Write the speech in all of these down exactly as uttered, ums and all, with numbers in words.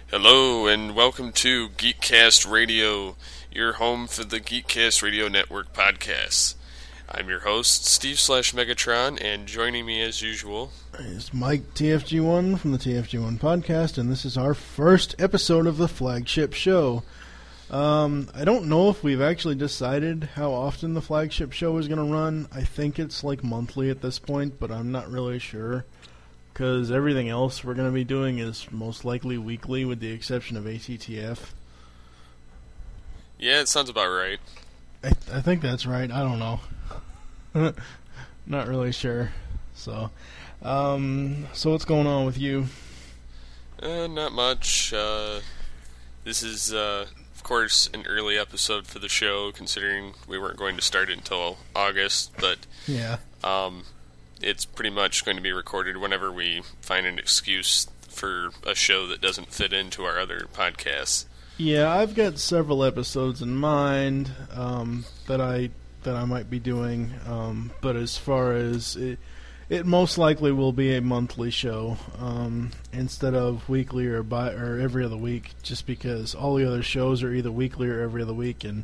Hello and welcome to Geekcast Radio, your home for the Geekcast Radio Network podcasts. I'm your host, Steve slash Megatron, and joining me as usual is Mike T F G one from the T F G one podcast, and this is our first episode of the flagship show. Um, I don't know if we've actually decided how often the flagship show is going to run. I think it's like monthly at this point, but I'm not really sure. Because everything else we're going to be doing is most likely weekly, with the exception of A T T F. Yeah, it sounds about right. I, th- I think that's right. I don't know. Not really sure. So, um, so what's going on with you? Uh, not much. Uh, this is, uh, of course, an early episode for the show, considering we weren't going to start it until August. But yeah. Um. It's pretty much going to be recorded whenever we find an excuse for a show that doesn't fit into our other podcasts. Yeah, I've got several episodes in mind um, that I that I might be doing, um, but as far as it, it most likely will be a monthly show um, instead of weekly or bi- or every other week, just because all the other shows are either weekly or every other week, and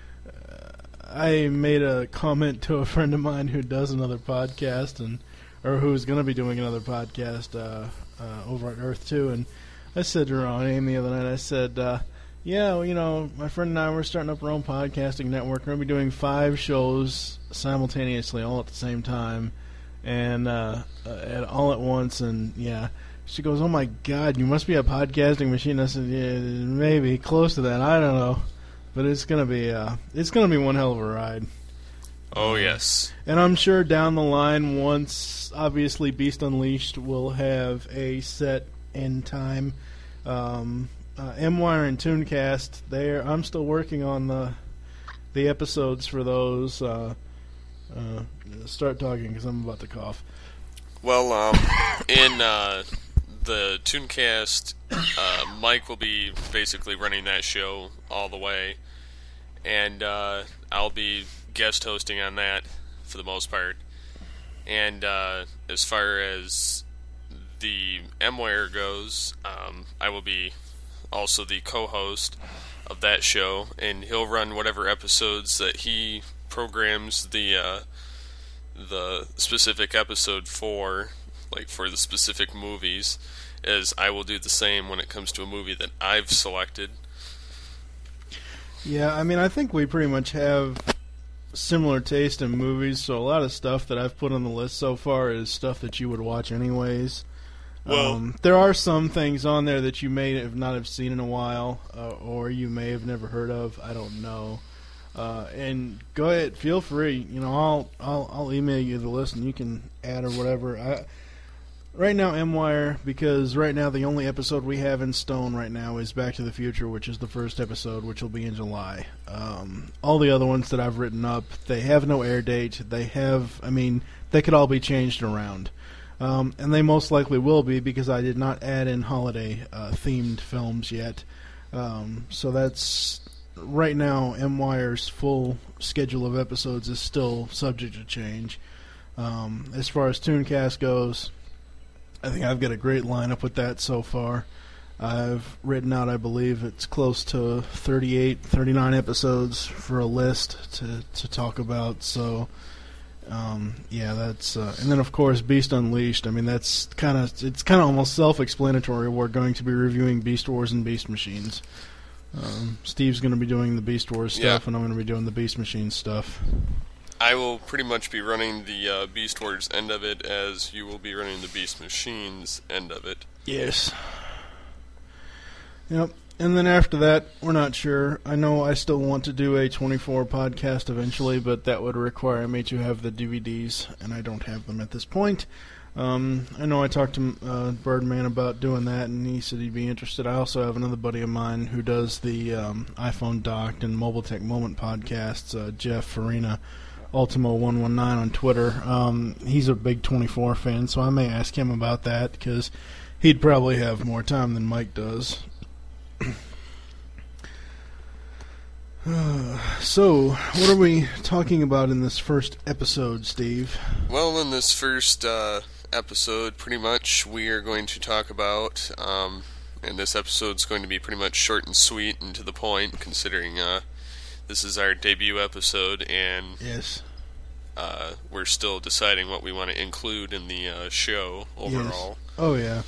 I made a comment to a friend of mine who does another podcast, and or who's going to be doing another podcast uh, uh, over at Earth two, and I said to her on AIM the other night, I said, uh, yeah, well, you know, my friend and I, we're starting up our own podcasting network. We're going to be doing five shows simultaneously, all at the same time, and uh, at, all at once, and yeah. She goes, oh my God, you must be a podcasting machine. I said, yeah, maybe, close to that, I don't know. But it's gonna be uh, it's gonna be one hell of a ride. Oh yes. And I'm sure down the line, once obviously Beast Unleashed will have a set end time. Um, uh, M-Wire and Tooncast, there. I'm still working on the the episodes for those. Uh, uh, start talking because I'm about to cough. Well, um, in uh, the Tooncast, uh, Mike will be basically running that show all the way, and uh, I'll be guest hosting on that for the most part. And uh, as far as the M-Wire goes, um, I will be also the co-host of that show, and he'll run whatever episodes that he programs the uh, the specific episode for, like for the specific movies, as I will do the same when it comes to a movie that I've selected. Yeah, I mean, I think we pretty much have similar taste in movies, so a lot of stuff that I've put on the list so far is stuff that you would watch anyways. Well, um, there are some things on there that you may have not have seen in a while, uh, or you may have never heard of. I don't know. Uh, and go ahead, feel free. You know, I'll I'll I'll email you the list, and you can add or whatever. I, right now, M-Wire, because right now the only episode we have in stone right now is Back to the Future, which is the first episode, which will be in July. Um, all the other ones that I've written up, they have no air date. They have, I mean, they could all be changed around. Um, and they most likely will be, because I did not add in holiday-themed uh, films yet. Um, so that's... Right now, M-Wire's full schedule of episodes is still subject to change. Um, as far as Tooncast goes, I think I've got a great lineup with that so far. I've written out, I believe, it's close to thirty-eight, thirty-nine episodes for a list to, to talk about. So, um, yeah, that's... Uh, and then, of course, Beast Unleashed. I mean, that's kind of... It's kind of almost self-explanatory. We're going to be reviewing Beast Wars and Beast Machines. Um, Steve's going to be doing the Beast Wars stuff, yeah. And I'm going to be doing the Beast Machine stuff. I will pretty much be running the uh, Beast Wars end of it, as you will be running the Beast Machines end of it. Yes. Yep. And then after that, we're not sure. I know I still want to do a twenty-four podcast eventually, but that would require me to have the D V Ds, and I don't have them at this point. Um, I know I talked to uh, Birdman about doing that, and he said he'd be interested. I also have another buddy of mine who does the um, iPhone Docked and Mobile Tech Moment podcasts, uh, Jeff Farina, Ultimo one one nine on Twitter. Um, he's a big twenty-four fan, so I may ask him about that, because he'd probably have more time than Mike does. Uh, so, what are we talking about in this first episode, Steve? Well, in this first uh, episode, pretty much, we are going to talk about um, and this episode's going to be pretty much short and sweet and to the point, considering uh, this is our debut episode, and yes, uh, we're still deciding what we want to include in the uh, show overall. Yes. Oh, yeah.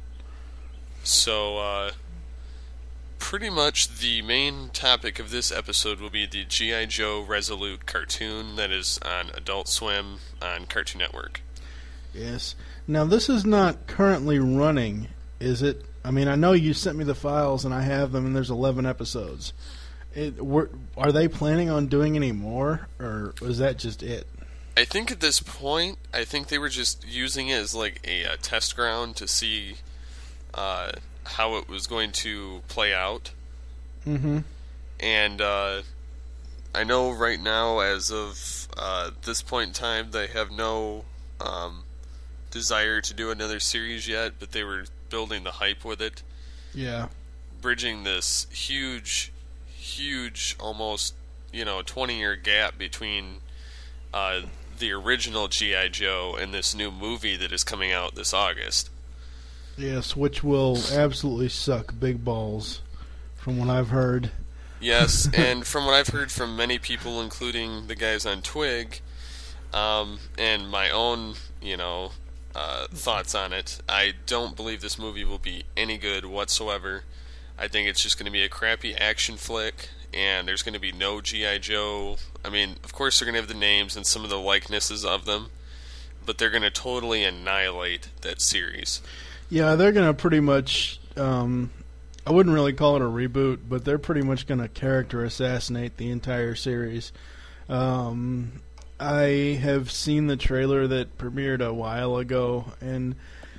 So, uh, pretty much the main topic of this episode will be the G I. Joe Resolute cartoon that is on Adult Swim on Cartoon Network. Yes. Now, this is not currently running, is it? I mean, I know you sent me the files, and I have them, and there's eleven episodes. It, were, are they planning on doing any more, or was that just it? I think at this point, I think they were just using it as like a, a test ground to see uh, how it was going to play out. Mm-hmm. And uh, I know right now, as of uh, this point in time, they have no um, desire to do another series yet, but they were building the hype with it. Yeah. Bridging this huge, huge, almost, you know, twenty-year gap between uh, the original G I. Joe and this new movie that is coming out this August. Yes, which will absolutely suck big balls, from what I've heard. Yes, and from what I've heard from many people, including the guys on Twig, um, and my own, you know, uh, thoughts on it, I don't believe this movie will be any good whatsoever. I think it's just going to be a crappy action flick, and there's going to be no G I. Joe. I mean, of course they're going to have the names and some of the likenesses of them, but they're going to totally annihilate that series. Yeah, they're going to pretty much, um, I wouldn't really call it a reboot, but they're pretty much going to character assassinate the entire series. Um, I have seen the trailer that premiered a while ago, and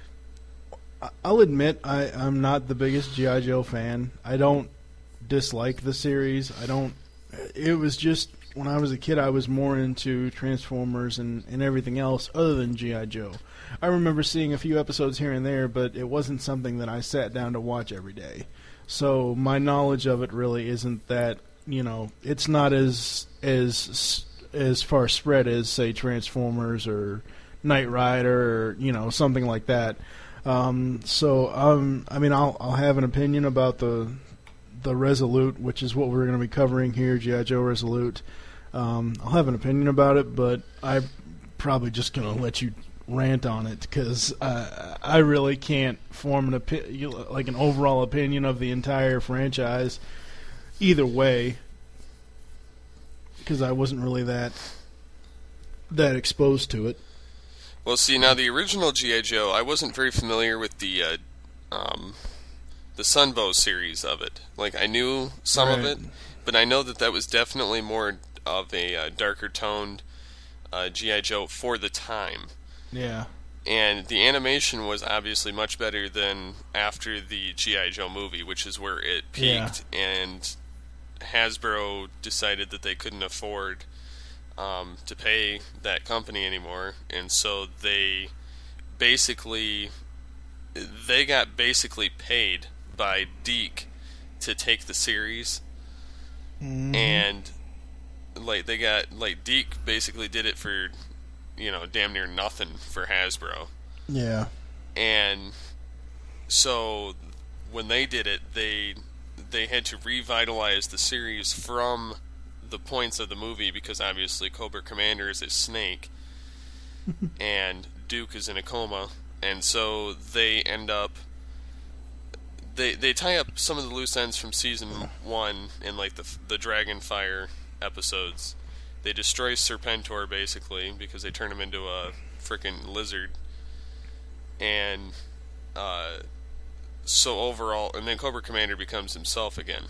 I'll admit I, I'm not the biggest G I. Joe fan. I don't dislike the series. I don't. It was just when I was a kid, I was more into Transformers and, and everything else other than G I. Joe. I remember seeing a few episodes here and there, but it wasn't something that I sat down to watch every day. So my knowledge of it really isn't that, you know, it's not as as as far spread as, say, Transformers or Knight Rider or, you know, something like that. Um, so um, I mean, I'll I'll have an opinion about the the Resolute, which is what we're going to be covering here, G I. Joe Resolute. Um, I'll have an opinion about it, but I'm probably just going to let you rant on it because uh, I really can't form an opi- like an overall opinion of the entire franchise either way because I wasn't really that that exposed to it. Well, see, now the original G I. Joe, I wasn't very familiar with the uh, um, the Sunbow series of it. Like, I knew some right. of it, but I know that that was definitely more of a uh, darker toned uh, G I. Joe for the time. Yeah. And the animation was obviously much better than after the G I. Joe movie, which is where it peaked, yeah. And Hasbro decided that they couldn't afford um, to pay that company anymore, and so they basically they got basically paid by Deke to take the series, mm-hmm. and like they got like Deke basically did it for, you know, damn near nothing for Hasbro. Yeah. And so when they did it, they they had to revitalize the series from the points of the movie because obviously Cobra Commander is a snake and Duke is in a coma, and so they end up they they tie up some of the loose ends from season one in like the the Dragonfire episodes. They destroy Serpentor basically because they turn him into a freaking lizard, and uh, so overall, and then Cobra Commander becomes himself again.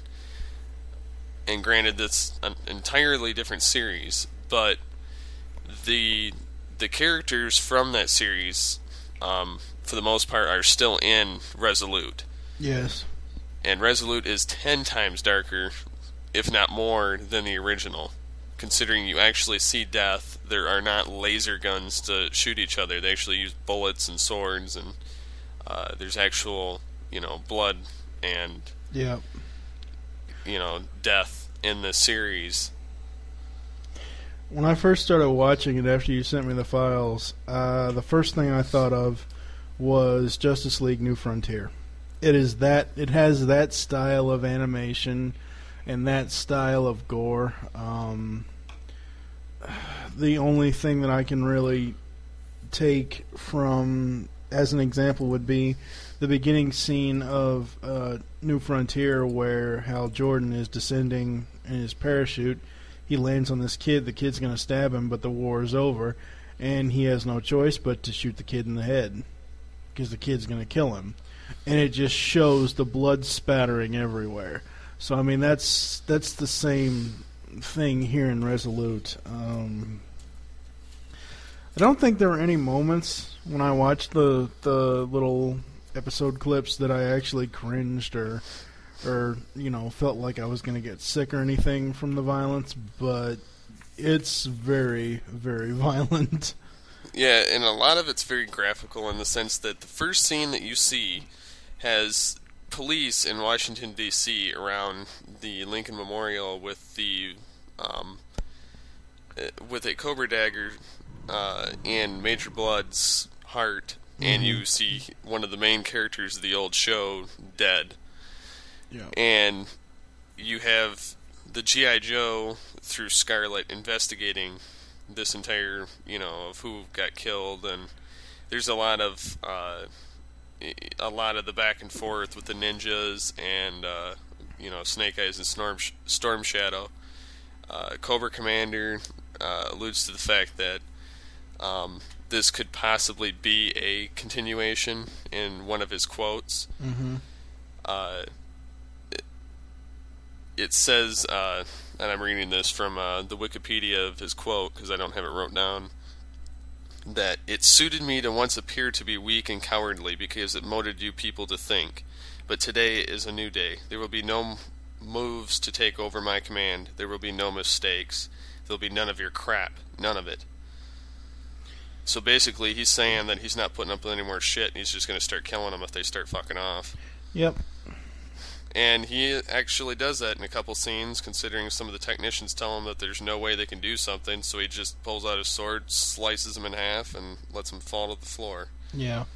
And granted, that's an entirely different series, but the the characters from that series, um, for the most part, are still in Resolute. Yes. And Resolute is ten times darker, if not more, than the original. Considering you actually see death, there are not laser guns to shoot each other. They actually use bullets and swords, and uh, there's actual, you know, blood and yeah. you know, death in the series. When I first started watching it after you sent me the files, uh, the first thing I thought of was Justice League New Frontier. it is that it has that style of animation and that style of gore. Um, the only thing that I can really take from as an example would be the beginning scene of uh, New Frontier, where Hal Jordan is descending in his parachute. He lands on this kid. The kid's going to stab him, but the war is over, and he has no choice but to shoot the kid in the head because the kid's going to kill him. And it just shows the blood spattering everywhere. So I mean, that's that's the same thing here in Resolute. Um, I don't think there were any moments when I watched the the little episode clips that I actually cringed or or you know felt like I was going to get sick or anything from the violence, but it's very, very violent. Yeah, and a lot of it's very graphical in the sense that the first scene that you see has police in Washington, D C around the Lincoln Memorial with the um, with a Cobra dagger uh, in Major Blood's heart, mm-hmm. and you see one of the main characters of the old show dead. Yeah. And you have the G I. Joe through Scarlet investigating this entire, you know, of who got killed, and there's a lot of uh, a lot of the back and forth with the ninjas and uh, you know, Snake Eyes and Storm Storm Shadow. Uh, Cobra Commander uh, alludes to the fact that um, this could possibly be a continuation in one of his quotes. Mm-hmm. Uh, it, it says, uh, and I'm reading this from uh, the Wikipedia of his quote because I don't have it wrote down, that it suited me to once appear to be weak and cowardly because it motivated you people to think. But today is a new day. There will be no moves to take over my command. There will be no mistakes. There'll be none of your crap. None of it. So basically, he's saying that he's not putting up with any more shit, and he's just going to start killing them if they start fucking off. Yep. And he actually does that in a couple scenes, considering some of the technicians tell him that there's no way they can do something, so he just pulls out his sword, slices them in half, and lets them fall to the floor. Yeah.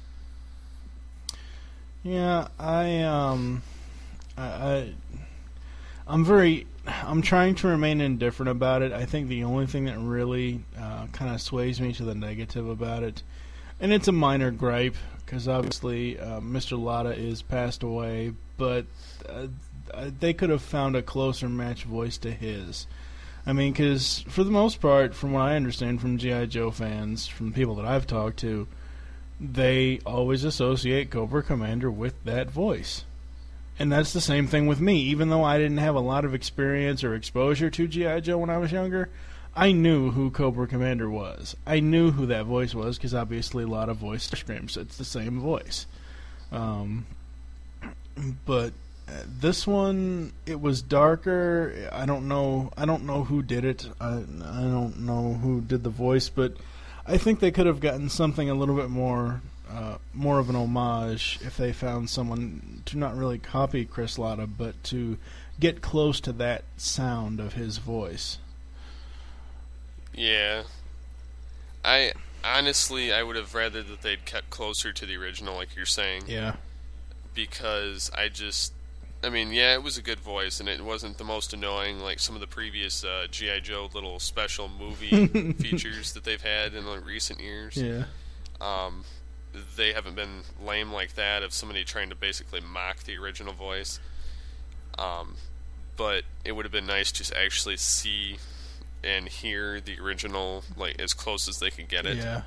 Yeah, I, um... I, I, I'm very... I'm trying to remain indifferent about it. I think the only thing that really uh, kind of sways me to the negative about it, and it's a minor gripe, because obviously uh, Mister Latta is passed away, but uh, they could have found a closer match voice to his. I mean, because for the most part, from what I understand from G I. Joe fans, from people that I've talked to, they always associate Cobra Commander with that voice. And that's the same thing with me. Even though I didn't have a lot of experience or exposure to G I. Joe when I was younger, I knew who Cobra Commander was. I knew who that voice was because obviously a lot of voice screams. It's the same voice. Um, but this one, it was darker. I don't know. I don't know who did it. I I don't know who did the voice, but I think they could have gotten something a little bit more. Uh, more of an homage if they found someone to not really copy Chris Latta, but to get close to that sound of his voice. Yeah. I honestly, I would have rather that they'd kept closer to the original, like you're saying. Yeah. Because I just, I mean, yeah, it was a good voice, and it wasn't the most annoying like some of the previous uh, G I. Joe little special movie features that they've had in the recent years. Yeah. Um... They haven't been lame like that of somebody trying to basically mock the original voice. Um, but it would have been nice to actually see and hear the original, like, as close as they could get it. Yeah.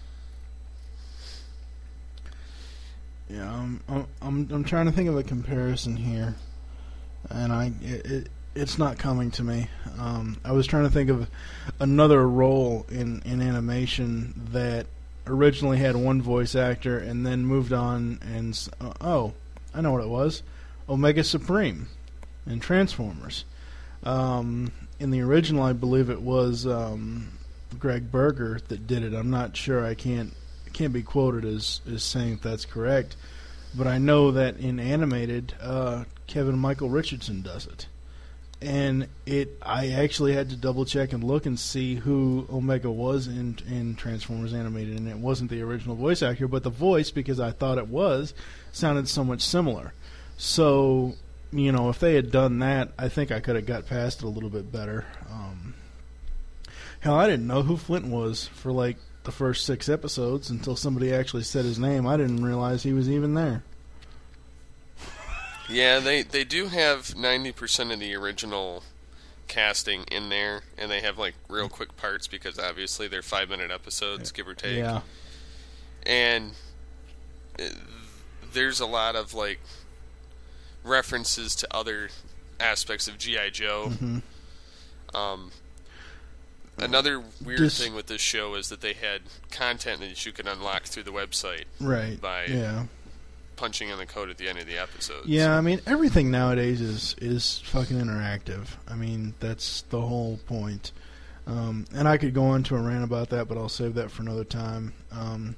Yeah, I'm I'm I'm trying to think of a comparison here, and I it, it it's not coming to me. Um, I was trying to think of another role in in animation that originally had one voice actor and then moved on and uh, oh, I know what it was. Omega Supreme in Transformers. Um, in the original, I believe it was um, Greg Berger that did it. I'm not sure. I can't can't be quoted as, as saying if that's correct, but I know that in animated, uh, Kevin Michael Richardson does it. and it I actually had to double check and look and see who Omega was in in Transformers Animated, and it wasn't the original voice actor, but the voice, because I thought it was, sounded so much similar. So, you know, if they had done that, I think I could have got past it a little bit better. Um, hell, I didn't know who Flint was for like the first six episodes until somebody actually said his name. I didn't realize he was even there. Yeah, they, they do have ninety percent of the original casting in there, and they have, like, real quick parts because, obviously, they're five-minute episodes, give or take. Yeah. And it, there's a lot of, like, references to other aspects of G I. Joe. Mm-hmm. Um, another weird Just, thing with this show is that they had content that you could unlock through the website. Right. By yeah. punching in the code at the end of the episodes. Yeah, I mean, everything nowadays is, is fucking interactive. I mean, that's the whole point. Um, and I could go on to a rant about that, but I'll save that for another time. Um,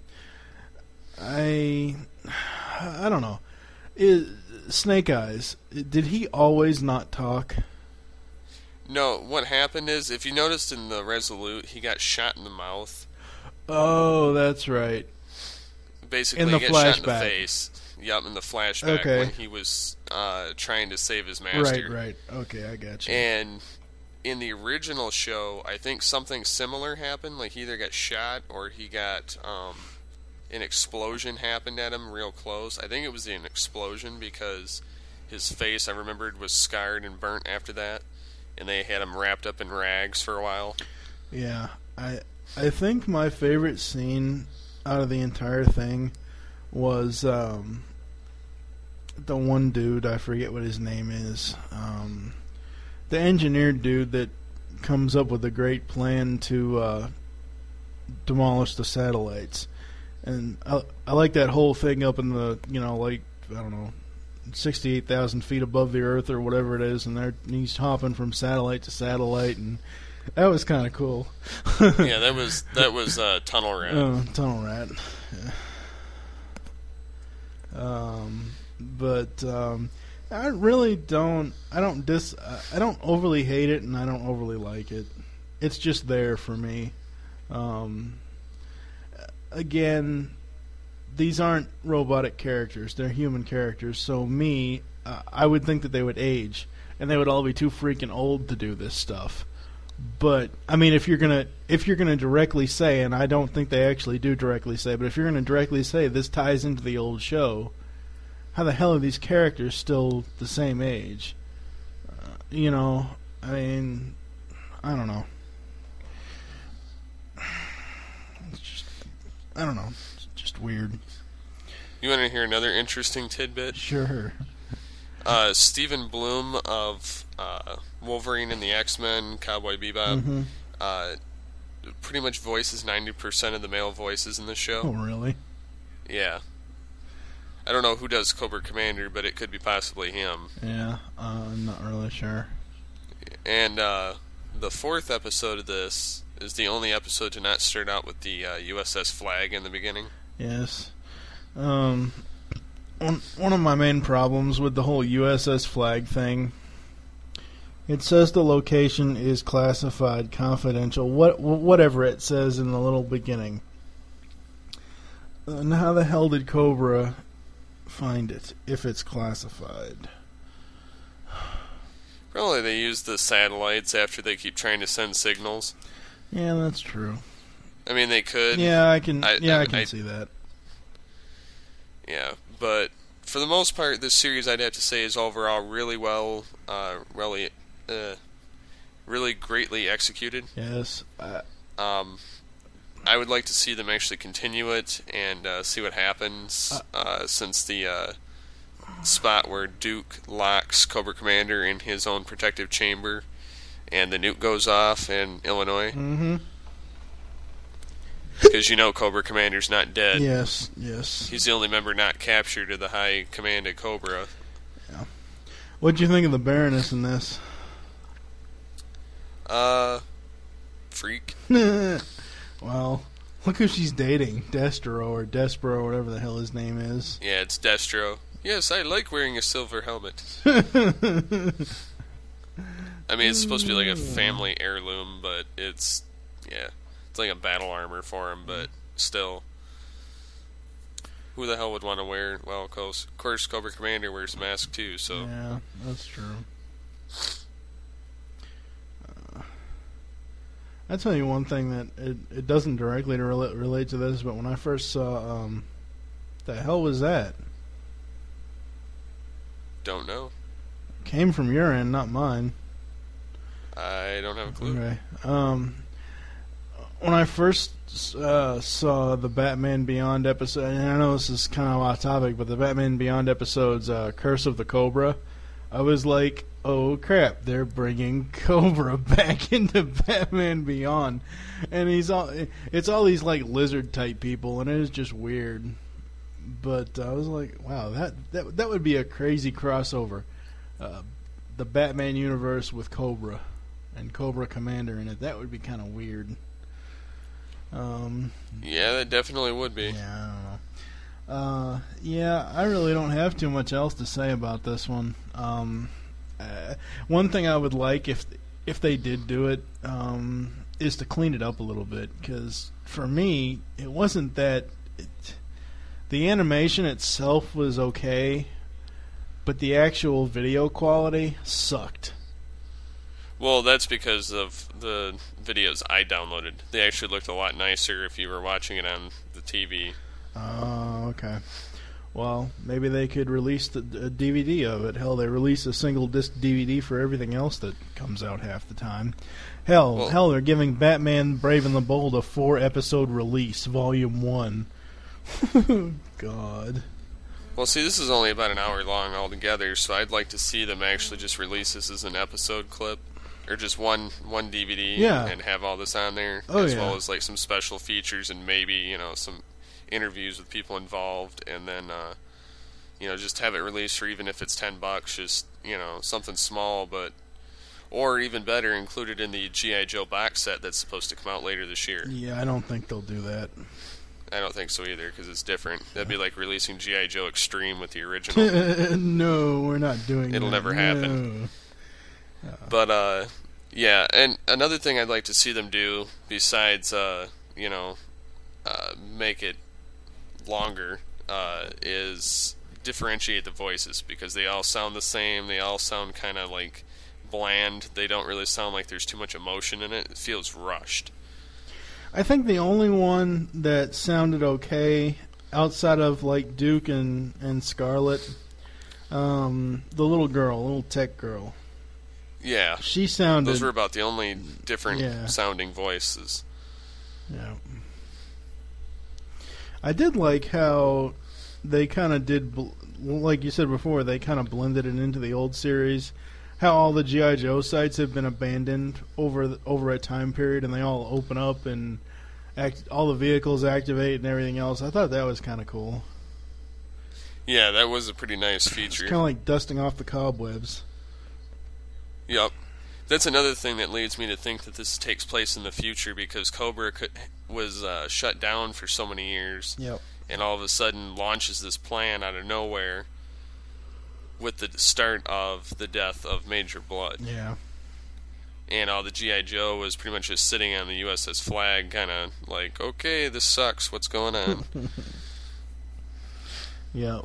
I, I don't know. Is, Snake Eyes, did he always not talk? No, what happened is, if you noticed in the Resolute, he got shot in the mouth. Oh, that's right. Basically, in the he got flashback. shot in the face. Yup, in the flashback Okay. when he was uh, trying to save his master. Right, right. Okay, I got you. And in the original show, I think something similar happened. Like, he either got shot or he got um, an explosion happened at him real close. I think it was an explosion because his face, I remembered, was scarred and burnt after that. And they had him wrapped up in rags for a while. Yeah, I I think my favorite scene out of the entire thing was um, the one dude, I forget what his name is, um, the engineer dude that comes up with a great plan to uh, demolish the satellites. And I, I like that whole thing up in the, you know, like, I don't know, sixty-eight thousand feet above the Earth or whatever it is, and they're, he's hopping from satellite to satellite, and that was kind of cool. Yeah, that was that was uh, Tunnel Rat. Oh, Tunnel Rat. Yeah. Um, but um, I really don't. I don't dis. I don't overly hate it, and I don't overly like it. It's just there for me. Um, again, these aren't robotic characters; they're human characters. So me, uh, I would think that they would age, and they would all be too freaking old to do this stuff. But I mean, if you're gonna if you're gonna directly say, and I don't think they actually do directly say, but if you're gonna directly say this ties into the old show, how the hell are these characters still the same age? Uh, you know, I mean, I don't know. It's just, I don't know. It's just weird. You want to hear another interesting tidbit? Sure. Uh, Stephen Bloom of uh, Wolverine and the X-Men, Cowboy Bebop, Mm-hmm. uh, pretty much voices ninety percent of the male voices in the show. Oh, really? Yeah. I don't know who does Cobra Commander, but it could be possibly him. Yeah, uh, I'm not really sure. And uh, the fourth episode of this is the only episode to not start out with the uh, U S S flag in the beginning. Yes. Um... One one of my main problems with the whole U S S flag thing, it says the location is classified, confidential, what whatever it says in the little beginning. And how the hell did Cobra find it if it's classified? Probably they use the satellites after they keep trying to send signals. Yeah, that's true. I mean, they could. Yeah, I can. I, yeah, I, I can I, see that. Yeah, but for the most part, this series, I'd have to say, is overall really well, uh, really, uh, really greatly executed. Yes. Uh, Um, I would like to see them actually continue it and uh, see what happens, uh, since the uh, spot where Duke locks Cobra Commander in his own protective chamber and the nuke goes off in Illinois. mm-hmm. Because you know Cobra Commander's not dead. Yes, yes. He's the only member not captured of the high command at Cobra. Yeah. What'd you think of the Baroness in this? Uh, freak. Well, look who she's dating. Destro or Despero, or whatever the hell his name is. Yeah, it's Destro. Yes, I like wearing a silver helmet. I mean, it's supposed to be like a family heirloom, but it's, yeah, it's like a battle armor for him, but still. Who the hell would want to wear, well, of course, of course Cobra Commander wears a mask too, so. Yeah, that's true. Uh, I tell you one thing that it, it doesn't directly relate, relate to this, but when I first saw, um, the hell was that? Don't know. Came from your end, not mine. I don't have a clue. Okay. Um, when I first uh, saw the Batman Beyond episode, and I know this is kind of off topic, but the Batman Beyond episode's uh, Curse of the Cobra, I was like, oh crap, they're bringing Cobra back into Batman Beyond. And he's all, it's all these like lizard type people, and it is just weird. But I was like, wow, that, that, that would be a crazy crossover. Uh, the Batman universe with Cobra and Cobra Commander in it. That would be kind of weird. Um, yeah, that definitely would be. Yeah, I don't know. Uh, yeah, I really don't have too much else to say about this one. Um, uh, one thing I would like, if if they did do it, um, is to clean it up a little bit. Because for me, it wasn't that... It, the animation itself was okay, but the actual video quality sucked. Well, that's because of the videos I downloaded. They actually looked a lot nicer if you were watching it on the T V. Oh, okay. Well, maybe they could release the, a D V D of it. Hell, they release a single disc D V D for everything else that comes out half the time. Hell, well, hell, they're giving Batman Brave and the Bold a four-episode release, Volume one. God. Well, see, this is only about an hour long altogether, so I'd like to see them actually just release this as an episode clip, or just one one D V D, yeah. and have all this on there, oh, as yeah. well as like some special features and maybe, you know, some interviews with people involved, and then, uh, you know, just have it released for, even if it's ten bucks, just, you know, something small, but, or even better, included in the G I. Joe box set that's supposed to come out later this year. Yeah, I don't think they'll do that. I don't think so either, because it's different. That'd be like releasing G I. Joe Extreme with the original. No, we're not doing It'll that. It'll never happen. No. But, uh, yeah, and another thing I'd like to see them do, besides, uh, you know, uh, make it longer, uh, is differentiate the voices, because they all sound the same. They all sound kind of, like, bland. They don't really sound like there's too much emotion in it. It feels rushed. I think the only one that sounded okay, outside of like Duke and, and Scarlet, um, the little girl, little tech girl. Yeah. She sounded... Those were about the only different yeah. sounding voices. Yeah. I did like how they kind of did, bl- like you said before, they kind of blended it into the old series. How all the G I. Joe sites have been abandoned over the, over a time period, and they all open up and act, all the vehicles activate and everything else. I thought that was kind of cool. Yeah, that was a pretty nice feature. It's kind of like dusting off the cobwebs. Yep. That's another thing that leads me to think that this takes place in the future, because Cobra could, was uh, shut down for so many years, yep. and all of a sudden launches this plan out of nowhere with the start of the death of Major Blood. Yeah. And all the G I. Joe was pretty much just sitting on the U S S flag, kind of like, okay, this sucks, what's going on? Yep.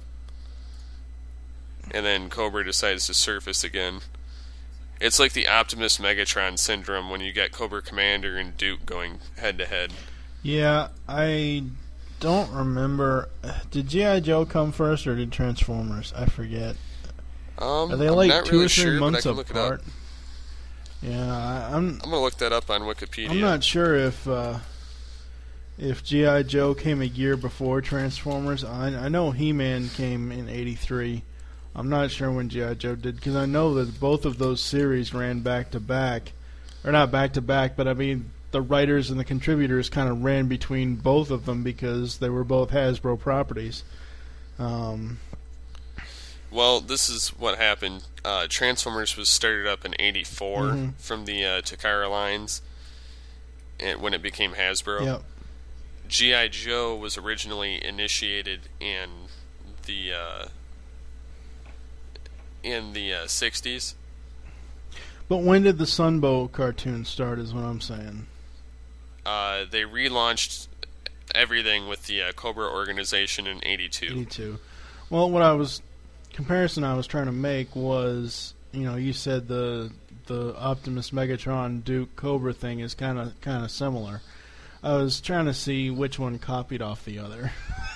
And then Cobra decides to surface again. It's like the Optimus Megatron syndrome when you get Cobra Commander and Duke going head-to-head. Yeah, I don't remember. Did G I. Joe come first, or did Transformers? I forget. Um, Are they like I'm not two really or three sure, months but I can look apart? it up. Yeah, I, I'm. I'm gonna look that up on Wikipedia. I'm not sure if uh, if G I. Joe came a year before Transformers. I, I know He-Man came in eighty-three. I'm not sure when G I. Joe did, because I know that both of those series ran back to back, or not back to back, but I mean the writers and the contributors kind of ran between both of them because they were both Hasbro properties. Um. Well, this is what happened. Uh, Transformers was started up in eighty-four mm-hmm. from the uh, Takara lines, and when it became Hasbro. Yep. G I. Joe was originally initiated in the uh, in the uh, sixties. But when did the Sunbow cartoon start is what I'm saying. Uh, they relaunched everything with the uh, Cobra organization in eighty-two. eighty-two. Well, what I was... comparison I was trying to make was, you know, you said the the Optimus Megatron Duke Cobra thing is kind of kind of similar. I was trying to see which one copied off the other.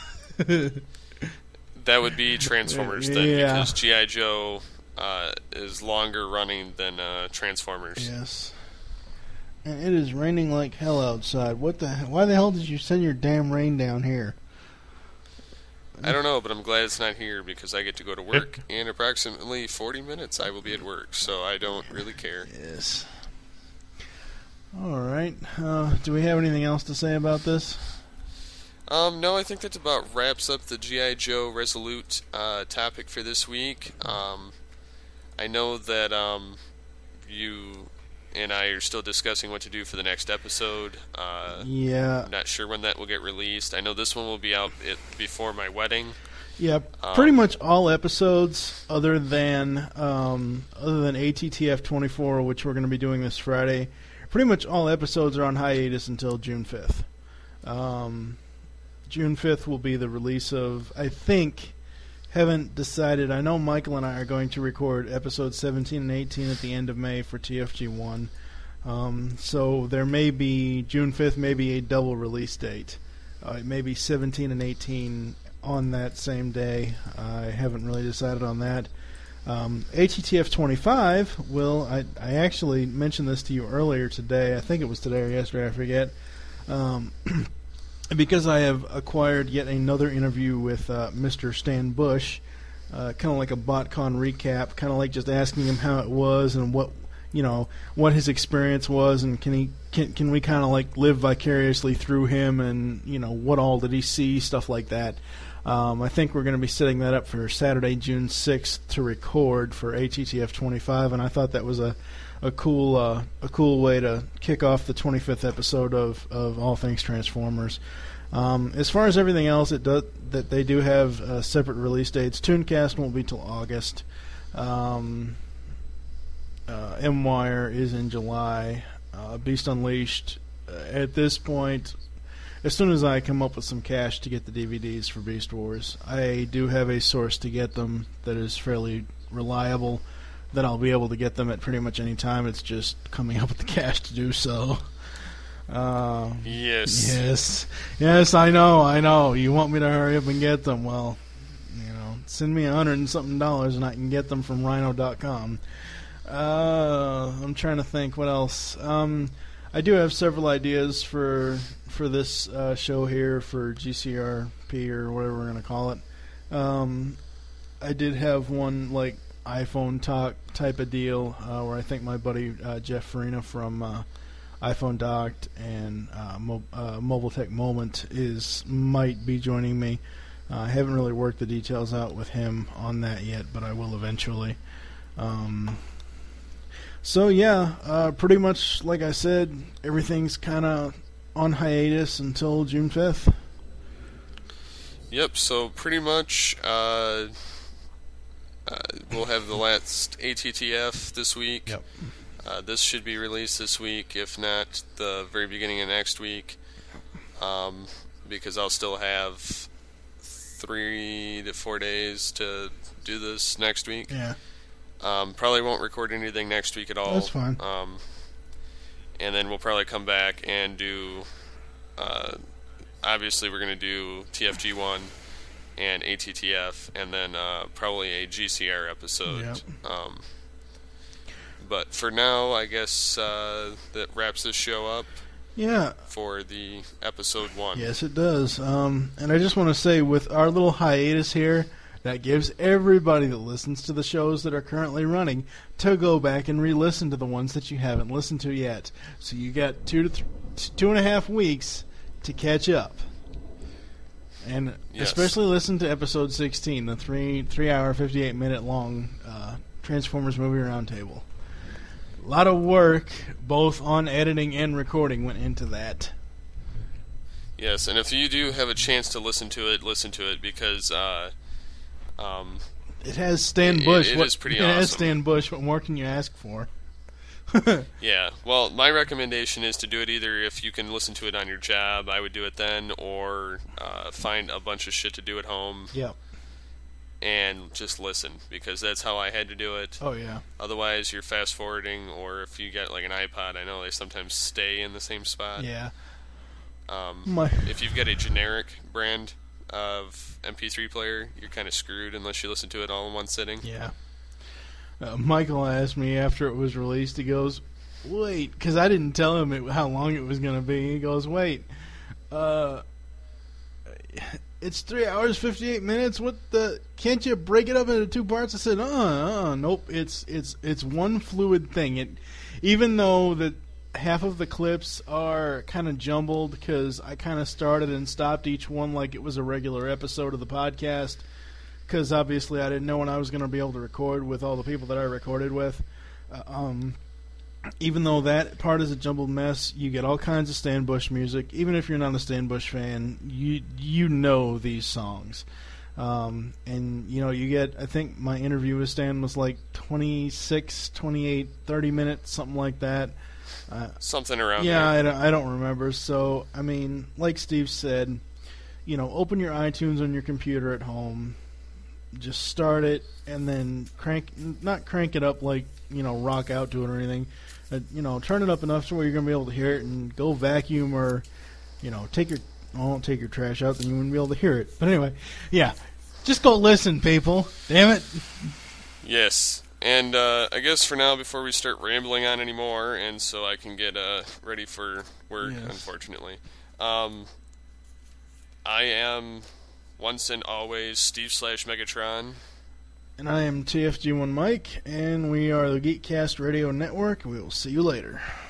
That would be Transformers then, yeah. because G I. Joe uh, is longer running than uh, Transformers. Yes. And it is raining like hell outside. What the? Why the hell did you send your damn rain down here? I don't know, but I'm glad it's not here because I get to go to work. In approximately forty minutes, I will be at work, so I don't really care. Yes. All right. Uh, do we have anything else to say about this? Um, no, I think that about wraps up the G I. Joe Resolute uh, topic for this week. Um, I know that um, you and I are still discussing what to do for the next episode. Uh, yeah. I'm not sure when that will get released. I know this one will be out it, before my wedding. Yeah, um, pretty much all episodes other than um, other than A T T F twenty-four, which we're going to be doing this Friday. Pretty much all episodes are on hiatus until June fifth. Um, June fifth will be the release of, I think, haven't decided. I know Michael and I are going to record episodes seventeen and eighteen at the end of May for T F G one. Um, so there may be, June fifth may be a double release date. Uh, it may be seventeen and eighteen on that same day. I haven't really decided on that. Um, A T T F twenty-five will, I, I actually mentioned this to you earlier today. I think it was today or yesterday, I forget. Um, because I have acquired yet another interview with uh, Mister Stan Bush, uh, kind of like a BotCon recap, kind of like just asking him how it was and what, you know, what his experience was, and can he can can we kind of like live vicariously through him, and you know what all did he see, stuff like that. Um, I think we're going to be setting that up for Saturday, June sixth, to record for A T T F twenty-five, and I thought that was a a cool uh, a cool way to kick off the twenty-fifth episode of, of All Things Transformers. Um, as far as everything else, it does that they do have uh, separate release dates. Tooncast won't be till August. Um, uh, M-Wire is in July. Uh, Beast Unleashed, uh, at this point, as soon as I come up with some cash to get the D V Ds for Beast Wars, I do have a source to get them that is fairly reliable, that I'll be able to get them at pretty much any time. It's just coming up with the cash to do so. Uh, yes. Yes. Yes, I know, I know. You want me to hurry up and get them. Well, you know, send me a hundred and something dollars and I can get them from rhino dot com. Uh, I'm trying to think what else. Um, I do have several ideas for for this uh, show here for G C R P or whatever we're going to call it. Um, I did have one like iPhone talk type of deal uh, where I think my buddy uh, Jeff Farina from uh, iPhone Docked and uh, Mo- uh, Mobile Tech Moment is might be joining me. Uh, I haven't really worked the details out with him on that yet, but I will eventually. Um, so yeah, uh, pretty much like I said, everything's kind of on hiatus until June fifth. Yep, so pretty much uh, uh, we'll have the last A T T F this week. Yep. Uh, this should be released this week, if not the very beginning of next week, um, because I'll still have three to four days to do this next week. Yeah. Um, probably won't record anything next week at all. That's fine. Um, and then we'll probably come back and do, uh, obviously we're going to do T F G one and A T T F, and then uh, probably a G C R episode. Yep. Um, but for now, I guess uh, that wraps this show up. Yeah. For the episode one. Yes, it does. Um, and I just want to say, with our little hiatus here, that gives everybody that listens to the shows that are currently running to go back and re-listen to the ones that you haven't listened to yet. So you got two to th- two and a half weeks to catch up, and yes. especially listen to episode sixteen, the three three hour fifty eight minute long uh, Transformers movie roundtable. A lot of work, both on editing and recording, went into that. Yes, and if you do have a chance to listen to it, listen to it, because uh, um, it has Stan it, Bush. It, it what, is pretty it awesome. has Stan Bush. What more can you ask for? Yeah. Well, my recommendation is to do it either if you can listen to it on your job, I would do it then, or uh, find a bunch of shit to do at home. Yep. And just listen, because that's how I had to do it. Oh, yeah. Otherwise, you're fast forwarding, or if you get like an iPod, I know they sometimes stay in the same spot. Yeah. Um, My... If you've got a generic brand of M P three player, you're kind of screwed unless you listen to it all in one sitting. Yeah. Uh, Michael asked me after it was released, he goes, wait, because I didn't tell him it, how long it was going to be. He goes, wait, uh, it's three hours, fifty-eight minutes. What the, can't you break it up into two parts? I said, uh, uh, nope, it's, it's, it's one fluid thing. It, even though that half of the clips are kind of jumbled because I kind of started and stopped each one like it was a regular episode of the podcast, because obviously I didn't know when I was going to be able to record with all the people that I recorded with. Uh, um, even though that part is a jumbled mess, you get all kinds of Stan Bush music. Even if you're not a Stan Bush fan, you you know these songs. Um, and, you know, you get, I think my interview with Stan was like twenty-six, twenty-eight, thirty minutes, something like that. Uh, Something around yeah, there. I don't, I don't remember. So, I mean, like Steve said, you know, open your iTunes on your computer at home, just start it, and then crank, not crank it up like, you know, rock out to it or anything. Uh, you know, turn it up enough so where you're going to be able to hear it, and go vacuum or, you know, take your, well, don't take your trash out, then you wouldn't be able to hear it. But anyway, yeah, just go listen, people. Damn it. Yes. And uh, I guess for now, before we start rambling on anymore, and so I can get uh, ready for work, Yes. unfortunately, um, I am once and always Steve slash Megatron. And I am T F G one Mike, and we are the Geekcast Radio Network. We will see you later.